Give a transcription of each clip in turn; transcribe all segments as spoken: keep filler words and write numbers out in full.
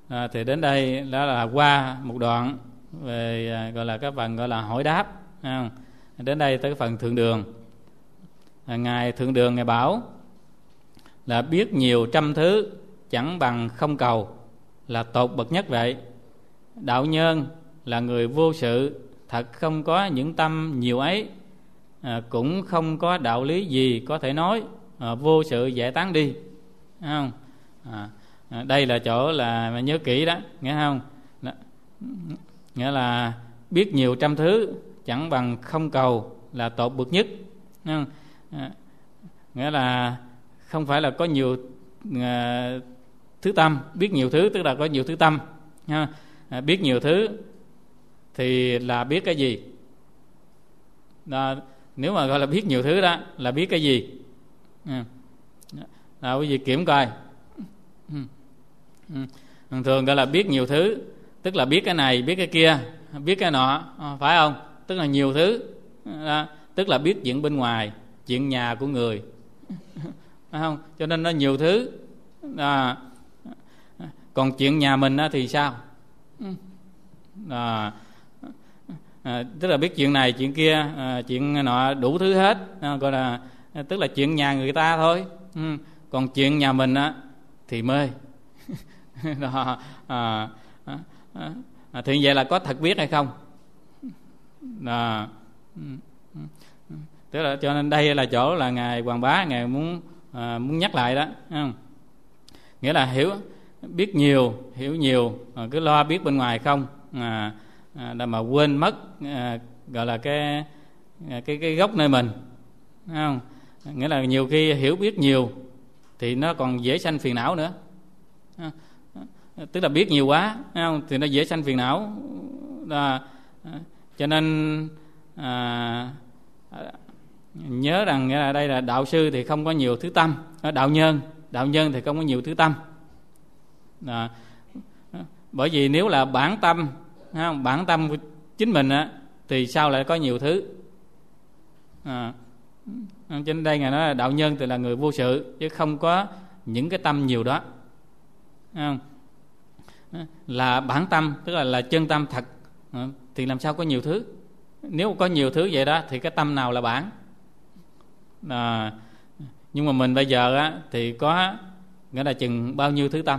À, thì đến đây đó là qua một đoạn về à, gọi là cái phần gọi là hỏi đáp. À, đến đây tới cái phần thượng đường. À, ngài thượng đường ngài bảo là biết nhiều trăm thứ chẳng bằng không cầu là tột bậc nhất vậy. Đạo nhân là người vô sự, thật không có những tâm nhiều ấy, à, cũng không có đạo lý gì có thể nói, à, vô sự giải tán đi. Thấy không? À, à, đây là chỗ là nhớ kỹ đó, nghe không? Đó. Nghĩa là biết nhiều trăm thứ chẳng bằng không cầu là tột bậc nhất. Thấy không? À, nghĩa là không phải là có nhiều à, thứ tâm. Biết nhiều thứ tức là có nhiều thứ tâm. À, biết nhiều thứ thì là biết cái gì đó, nếu mà gọi là biết nhiều thứ đó là biết cái gì. À, nào quý vị kiểm coi. Thường gọi là biết nhiều thứ tức là biết cái này, biết cái kia, biết cái nọ, phải không? Tức là nhiều thứ đó, tức là biết chuyện bên ngoài, chuyện nhà của người, phải không? Cho nên nó nhiều thứ. À, còn chuyện nhà mình thì sao? À, à, tức là biết chuyện này, chuyện kia, à, chuyện nọ, đủ thứ hết. À, gọi là tức là chuyện nhà người ta thôi. Ừ. Còn chuyện nhà mình á thì mê. Đó, à, à, à, thì vậy là có thật biết hay không? À, tức là cho nên đây là chỗ là ngài Hoàng Bá ngài muốn à, muốn nhắc lại đó. Không? Nghĩa là hiểu biết nhiều, hiểu nhiều, à, cứ lo biết bên ngoài không, à, à, mà quên mất à, gọi là cái cái cái gốc nơi mình. Không? Nghĩa là nhiều khi hiểu biết nhiều thì nó còn dễ sanh phiền não nữa. À, tức là biết nhiều quá, không? Thì nó dễ sanh phiền não. À, cho nên à, nhớ rằng ở đây là đạo sư thì không có nhiều thứ tâm, đạo nhân đạo nhân thì không có nhiều thứ tâm. À, bởi vì nếu là bản tâm, không? Bản tâm của chính mình á, thì sao lại có nhiều thứ. À, cho nên đây ngài nói là đạo nhân thì là người vô sự chứ không có những cái tâm nhiều đó. Không? Là bản tâm tức là là chân tâm thật, thì làm sao có nhiều thứ. Nếu có nhiều thứ vậy đó thì cái tâm nào là bản. À, nhưng mà mình bây giờ á, thì có nghĩa là chừng bao nhiêu thứ tâm.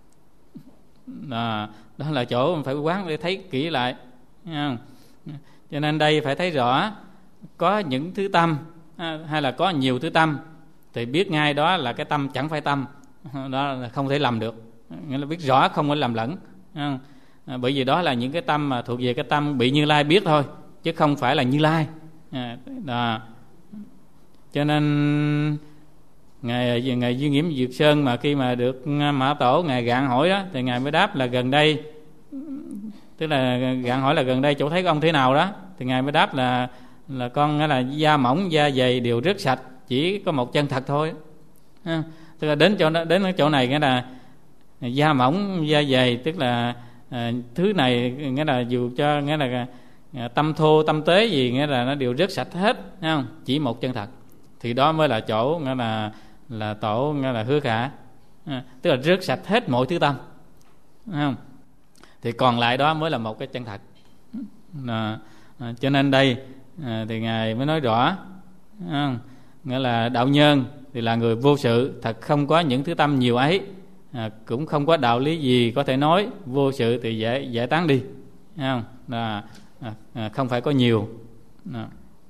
À, đó là chỗ mình phải quán để thấy kỹ lại. À, cho nên đây phải thấy rõ có những thứ tâm hay là có nhiều thứ tâm thì biết ngay đó là cái tâm chẳng phải tâm, đó là không thể lầm được. Nghĩa là biết rõ không có lầm lẫn. À, bởi vì đó là những cái tâm mà thuộc về cái tâm bị Như Lai biết thôi chứ không phải là Như Lai. À, đó. Cho nên ngài ngài Duy Nghiễm Dược Sơn mà khi mà được Mã Tổ ngài gạn hỏi đó thì ngài mới đáp là gần đây, tức là gạn hỏi là gần đây chỗ thấy ông thế nào đó, thì ngài mới đáp là là con là da mỏng da dày đều rất sạch, chỉ có một chân thật thôi. À, tức là đến chỗ đến chỗ này nghĩa là da mỏng da dày, tức là à, thứ này nghĩa là dù cho nghĩa là à, tâm thô tâm tế gì nghĩa là nó đều rất sạch hết, thấy không? Chỉ một chân thật. Thì đó mới là chỗ nghĩa là là tổ nghĩa là Hứa Khả, à, tức là rớt sạch hết mọi thứ tâm, thấy không? Thì còn lại đó mới là một cái chân thật. À, à, cho nên đây à, thì ngài mới nói rõ, à, nghĩa là đạo nhân thì là người vô sự, thật không có những thứ tâm nhiều ấy, à, cũng không có đạo lý gì có thể nói, vô sự thì dễ giải tán đi, thấy không? Là à, à, không phải có nhiều. À.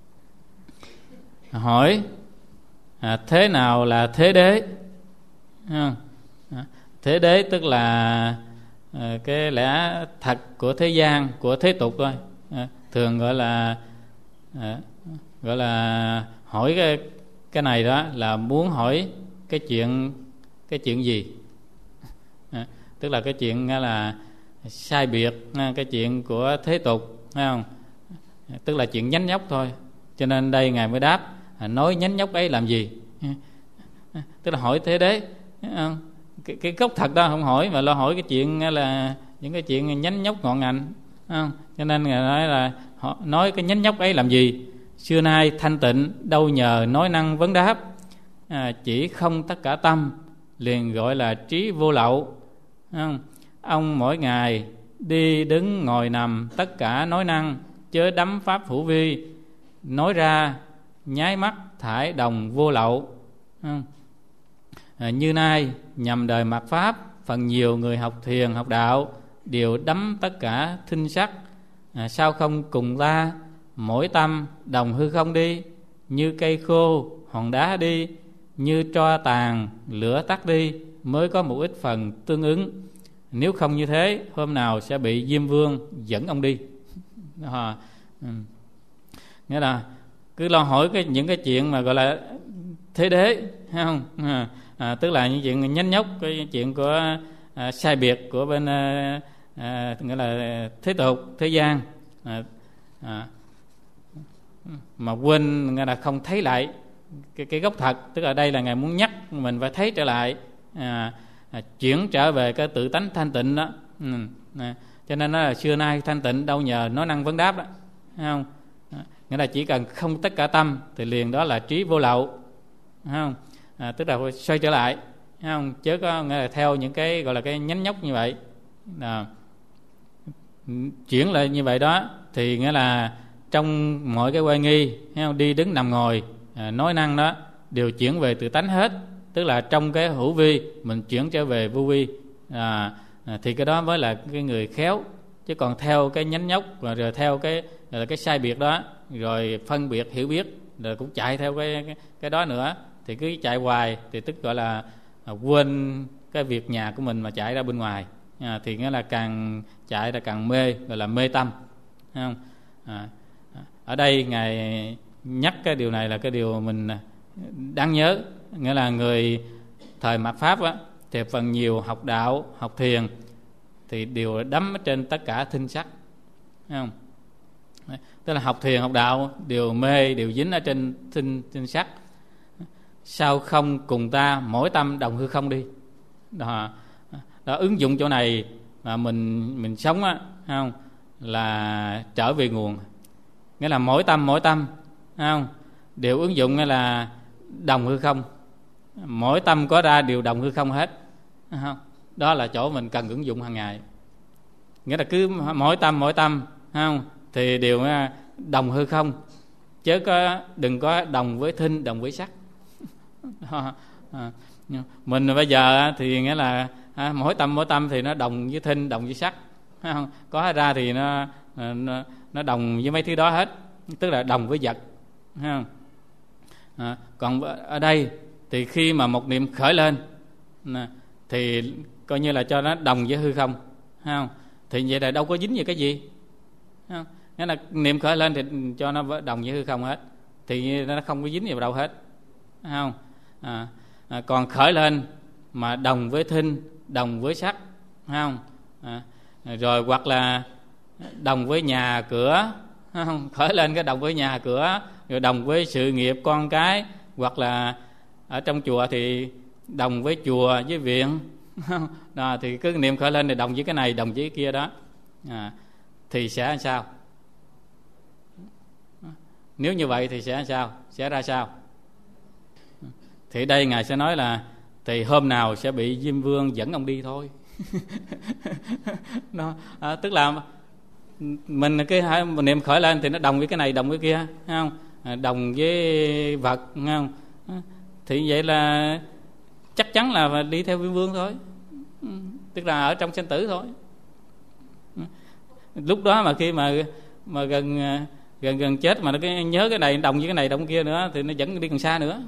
Hỏi à, thế nào là thế đế? À, thế đế tức là à, cái lẽ thật của thế gian, của thế tục thôi. À, thường gọi là à, gọi là hỏi cái cái này đó là muốn hỏi cái chuyện cái chuyện gì? À, tức là cái chuyện là sai biệt, cái chuyện của thế tục, thấy không? Tức là chuyện nhánh nhóc thôi. Cho nên đây ngài mới đáp nói nhánh nhóc ấy làm gì? Tức là hỏi thế đế, cái, cái gốc thật đó không hỏi, mà lo hỏi cái chuyện là những cái chuyện nhánh nhóc ngọn ngành, không? Cho nên ngài nói là họ nói cái nhánh nhóc ấy làm gì? Xưa nay thanh tịnh đâu nhờ nói năng vấn đáp, à, chỉ không tất cả tâm liền gọi là trí vô lậu, không? ông mỗi ngày đi đứng ngồi nằm tất cả nói năng, chớ đắm pháp hữu vi, nói ra nháy mắt thải đồng vô lậu. À, như nay nhằm đời mạt pháp, phần nhiều người học thiền học đạo đều đắm tất cả thinh sắc. À, sao không cùng ta mỗi tâm đồng hư không đi, như cây khô hòn đá đi, như tro tàn lửa tắt đi, mới có một ít phần tương ứng. Nếu không như thế, hôm nào sẽ bị Diêm Vương dẫn ông đi. À, ừ. Nghĩa là cứ lo hỏi cái những cái chuyện mà gọi là thế đế, thấy không? À, à, tức là những chuyện nhánh nhóc, cái chuyện của à, sai biệt của bên à, à, nghĩa là thế tục thế gian, à, à, mà quên nghĩa là không thấy lại cái, cái gốc thật. Tức là đây là Ngài muốn nhắc mình phải thấy trở lại, à, à, chuyển trở về cái tự tánh thanh tịnh đó. Ừ, à, cho nên nó là xưa nay thanh tịnh đâu nhờ nói năng vấn đáp đó, thấy không? À, nghĩa là chỉ cần không tất cả tâm thì liền đó là trí vô lậu, thấy không? À, tức là xoay trở lại, thấy không? Chứ có nghĩa là theo những cái gọi là cái nhánh nhóc như vậy, à, chuyển lại như vậy đó thì nghĩa là trong mọi cái oai nghi, thấy không? Đi đứng nằm ngồi, à, nói năng đó đều chuyển về tự tánh hết. Tức là trong cái hữu vi mình chuyển trở về vô vi, à, à, thì cái đó mới là cái người khéo. Chứ còn theo cái nhánh nhóc rồi, rồi theo cái rồi cái sai biệt đó, rồi phân biệt hiểu biết, rồi cũng chạy theo cái cái, cái đó nữa, thì cứ chạy hoài thì tức gọi là à, quên cái việc nhà của mình mà chạy ra bên ngoài, à, thì nghĩa là càng chạy là càng mê, gọi là mê tâm, thấy không? À, ở đây Ngài nhắc cái điều này là cái điều mình đáng nhớ. Nghĩa là người thời mạt pháp á, thì phần nhiều học đạo, học thiền thì đều đắm trên tất cả thinh sắc, thấy không? Tức là học thiền, học đạo đều mê, đều dính ở trên thinh, thinh sắc. Sao không cùng ta mỗi tâm đồng hư không đi? Đó, đó ứng dụng chỗ này mà mình mình sống á, thấy không? Là trở về nguồn. Nghĩa là mỗi tâm mỗi tâm, thấy không? Đều ứng dụng, nghĩa là đồng hư không. Mỗi tâm có ra đều đồng hư không hết, thấy không? Đó là chỗ mình cần ứng dụng hàng ngày. Nghĩa là cứ mỗi tâm mỗi tâm, thấy không? Thì đều đồng hư không, chứ có đừng có đồng với thinh, đồng với sắc. Mình bây giờ thì nghĩa là mỗi tâm mỗi tâm thì nó đồng với thinh, đồng với sắc, thấy không? Có ra thì nó, nó nó đồng với mấy thứ đó hết, tức là đồng với vật, thấy không? À, còn ở đây thì khi mà một niệm khởi lên thì coi như là cho nó đồng với hư không, thấy không? Thì vậy là đâu có dính về cái gì, thấy không? Nghĩa là niệm khởi lên thì cho nó đồng với hư không hết, thì nó không có dính vào đâu hết, thấy không? À, à, còn khởi lên mà đồng với thinh, đồng với sắc, thấy không? À, rồi hoặc là đồng với nhà cửa, thấy không? Khởi lên cái đồng với nhà cửa, rồi đồng với sự nghiệp con cái, hoặc là ở trong chùa thì đồng với chùa với viện, đó, thì cứ niệm khởi lên thì đồng với cái này, đồng với cái kia đó, à, thì sẽ làm sao? Nếu như vậy thì sẽ làm sao? Sẽ ra sao? Thì đây Ngài sẽ nói là thì hôm nào sẽ bị Diêm Vương dẫn ông đi thôi. Đó, à, tức là mình cái mình niệm khởi lên thì nó đồng với cái này, đồng với kia, thấy không? À, đồng với vật, thấy không? À, thì vậy là chắc chắn là đi theo Diêm Vương thôi, tức là ở trong sinh tử thôi. Lúc đó mà khi mà mà gần gần gần chết mà nó cái nhớ cái này đồng với cái này đồng kia nữa thì nó vẫn đi càng xa nữa.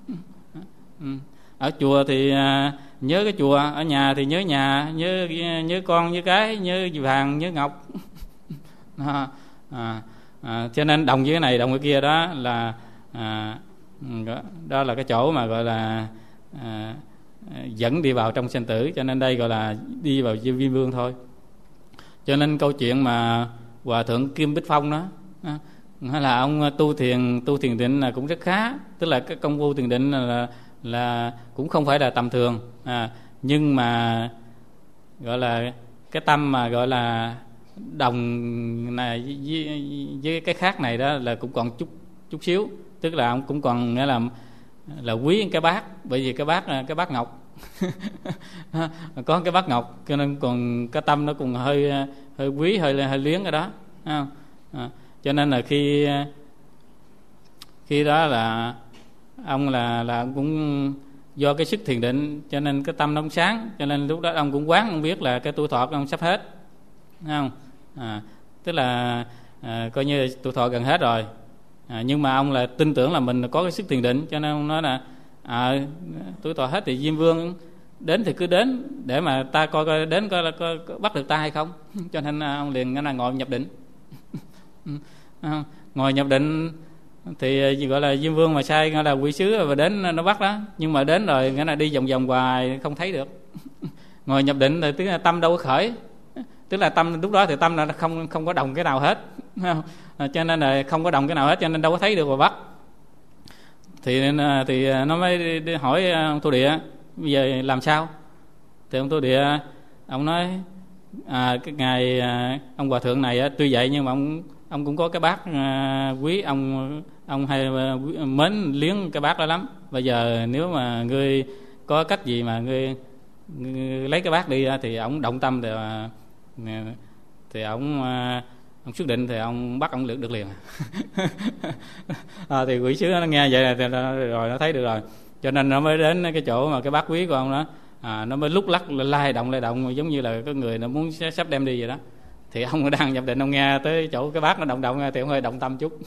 Ở chùa thì nhớ cái chùa, ở nhà thì nhớ nhà, nhớ nhớ con, nhớ cái, nhớ vàng, nhớ ngọc. À, à, à, cho nên đồng với cái này đồng với kia đó là à, đó là cái chỗ mà gọi là à, dẫn đi vào trong sinh tử. Cho nên đây gọi là đi vào Diêm Vương thôi. Cho nên câu chuyện mà Hòa Thượng Kim Bích Phong đó, hay là ông tu thiền tu thiền định là cũng rất khá, tức là cái công phu thiền định là là cũng không phải là tầm thường, à, nhưng mà gọi là cái tâm mà gọi là đồng này với, với cái khác này đó là cũng còn chút chút xíu, tức là ông cũng còn nghĩa là là quý cái bát, bởi vì cái bát cái bát ngọc, Có cái bát ngọc cho nên còn cái tâm nó còn hơi hơi quý, hơi hơi liếng cái đó. À, cho nên là khi khi đó là ông là là cũng do cái sức thiền định cho nên cái tâm nó cũng sáng, cho nên lúc đó ông cũng quán, ông biết là cái tuổi thọ của ông sắp hết, thấy không? À, tức là à, coi như tuổi thọ gần hết rồi, à, nhưng mà ông là tin tưởng là mình có cái sức thiền định, cho nên ông nói là à, tuổi thọ hết thì Diêm Vương đến thì cứ đến để mà ta coi coi đến coi là có, có bắt được ta hay không. Cho nên ông liền là ngồi nhập định. Ngồi nhập định thì gọi là Diêm Vương mà sai gọi là quỷ sứ và đến nó bắt đó, nhưng mà đến rồi nghĩa là đi vòng vòng hoài không thấy được. Ngồi nhập định thì tức là tâm đâu có khởi, tức là tâm lúc đó thì tâm là không không có động cái nào hết, không? Cho nên là không có động cái nào hết, cho nên đâu có thấy được và bắt. Thì thì nó mới đi hỏi ông Tô Địa bây giờ làm sao. Thì ông Tô Địa ông nói à, cái ngày ông hòa thượng này tuy vậy nhưng mà ông ông cũng có cái bát à, quý, ông ông hay mến liếng cái bát đó lắm. Bây giờ nếu mà ngươi có cách gì mà ngươi, ngươi lấy cái bát đi thì ông động tâm thì thì ông ông xuất định thì ông bắt ông được được liền. À, thì quỷ sứ nó nghe vậy là thì rồi nó thấy được rồi, cho nên nó mới đến cái chỗ mà cái bát quý của ông đó, à, nó mới lúc lắc lai động lai động giống như là có người nó muốn sắp đem đi vậy đó. Thì ông đang nhập định, ông nghe tới chỗ cái bát nó động động thì ông hơi động tâm chút.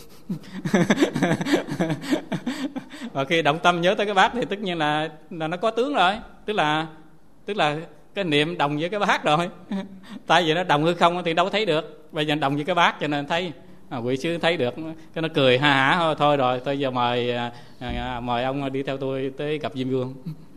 Và khi động tâm nhớ tới cái bát thì tất nhiên là, là nó có tướng rồi, tức là tức là cái niệm đồng với cái bát rồi. Tại vì nó đồng hư không thì đâu có thấy được, bây giờ đồng với cái bát cho nên thấy. À, quỷ sứ thấy được cái nó cười ha hả thôi, thôi rồi tôi giờ mời à, à, mời ông đi theo tôi tới gặp Diêm Vương.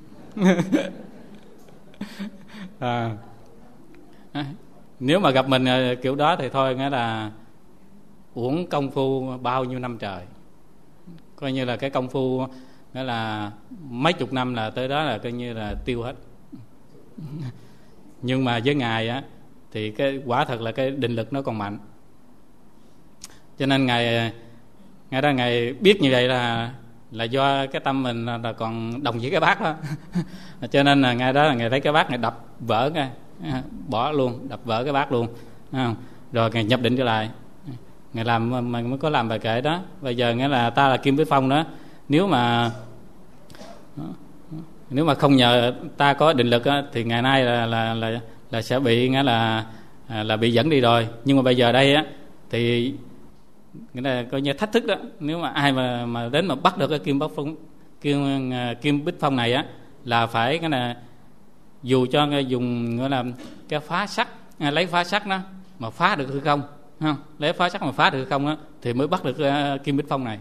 À, nếu mà gặp mình kiểu đó thì thôi nghĩa là uổng công phu bao nhiêu năm trời, coi như là cái công phu nghĩa là mấy chục năm là tới đó là coi như là tiêu hết. Nhưng mà với Ngài á thì cái quả thật là cái định lực nó còn mạnh, cho nên Ngài Ngài đó Ngài biết như vậy là là do cái tâm mình là còn đồng với cái bát đó. Cho nên là Ngài đó là Ngài thấy cái bát Ngài đập vỡ cái bỏ luôn, đập vỡ cái bát luôn, rồi Ngài nhập định trở lại. Ngài làm mình mới có làm bài kệ đó. Bây giờ nghĩa là ta là Kim Bích Phong đó, nếu mà nếu mà không nhờ ta có định lực á, thì ngày nay là là là là sẽ bị nghĩa là là bị dẫn đi rồi. Nhưng mà bây giờ đây á thì nghĩa là coi như thách thức đó, nếu mà ai mà mà đến mà bắt được cái Kim Bích Phong Kim Kim Bích Phong này á là phải cái là dù cho dùng nghĩa là cái phá sắt, lấy phá sắt đó mà phá được hư không, không lấy phá sắt mà phá được hư không á thì mới bắt được uh, Kim Bích Phong này.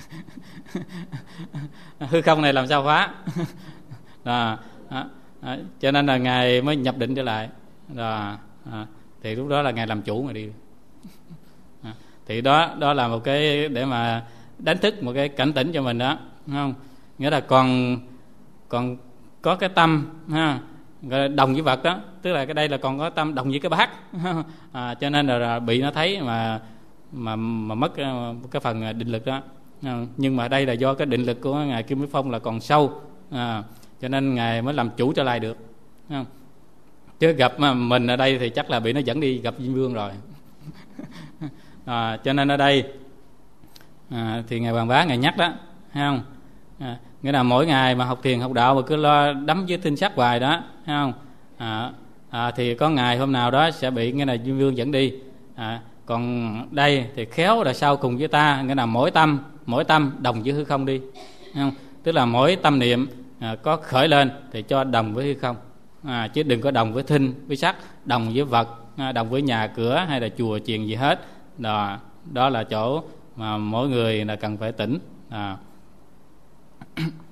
Hư không này làm sao phá. Đó, đó, đó. Cho nên là Ngài mới nhập định trở lại đó, đó. Thì lúc đó là Ngài làm chủ mà đi. Đó. Thì đó đó là một cái để mà đánh thức, một cái cảnh tỉnh cho mình đó, không? Nghĩa là còn còn có cái tâm ha, đồng với vật đó, tức là cái đây là còn có tâm đồng với cái bát. À, cho nên là bị nó thấy mà mà mà mất cái phần định lực đó. À, nhưng mà đây là do cái định lực của Ngài Kim Bích Phong là còn sâu, à, cho nên Ngài mới làm chủ trở lại được. À, chứ gặp mà mình ở đây thì chắc là bị nó dẫn đi gặp Diêm Vương rồi. À, cho nên ở đây à, thì Ngài Hoàng Bá Ngài nhắc đó, thấy không? À, nghĩa là mỗi ngày mà học thiền học đạo mà cứ lo đắm với tinh sắc hoài đó, thấy không? À, à, thì có ngày hôm nào đó sẽ bị nghĩa là Diêm Vương dẫn đi. À, còn đây thì khéo là sau cùng với ta, nghĩa là mỗi tâm mỗi tâm đồng với hư không đi, thấy không? Tức là mỗi tâm niệm à, có khởi lên thì cho đồng với hư không, à, chứ đừng có đồng với thinh với sắc, đồng với vật, à, đồng với nhà cửa hay là chùa chiền gì hết. Đó, đó là chỗ mà mỗi người là cần phải tỉnh. À.